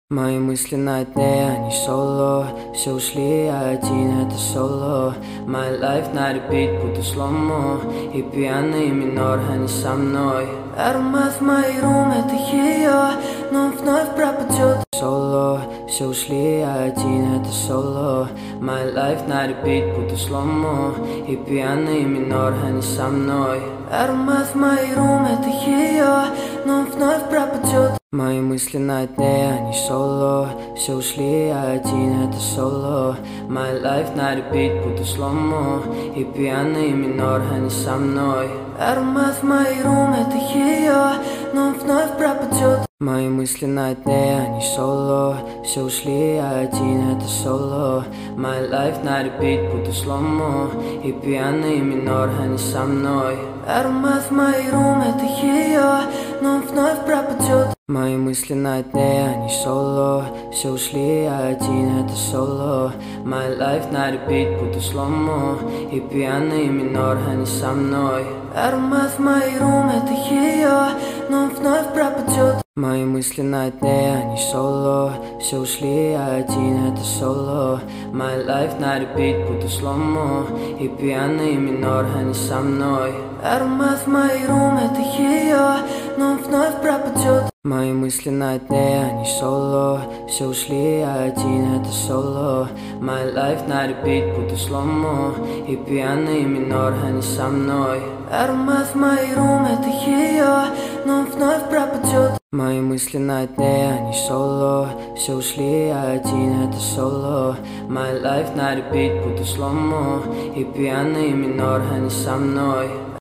Мои мысли на дне, они соло. Все ушли, я один, это соло. My life на репит, будто сломо. И пьяный минор, они со мной. Аромат в моей рум, это ее. Но он вновь пропадет. Соло, все ушли, я один, это соло. My life на репит, будто сломо. И пьяный минор, они со мной. Аромат в моей рум, это ее. Но он вновь пропадет. Мои мысли на дне, они соло. Все ушли, я один, это соло. My life на репит, будто сломо. И пьяный минор, они со мной. Аромат в моей рум, это ее. Но он вновь пропадет. Мои мысли на дне, они соло. Все ушли, я один, это соло. My life на репит, будто сломо. И пьяный минор, они со мной. Аромат в моей рум, это ее. Но он вновь пропадет. Мои мысли на дне, они соло. Все ушли, я один, это соло. My life на репит, будто сломо. И пьяный минор, они со мной. Аромат в моей рум, это ее. Но он вновь пропадет. Мои мысли на дне, они соло. Все ушли, я один, это соло. My life на репит, будто сломо. И пьяный минор, они со мной. Аромат в моей рум, это ее. Но он вновь пропадет. Мои мысли на дне, они соло. Все ушли, я один, это соло. My life на репит, будто сломо. И пьяный минор, они со мной. Аромат в моей рум, это ее. Но он вновь пропадет. Мои мысли на дне, они соло. Все ушли, я один, это соло. My life на репит, будто сломо. И пьяный минор, они со мной.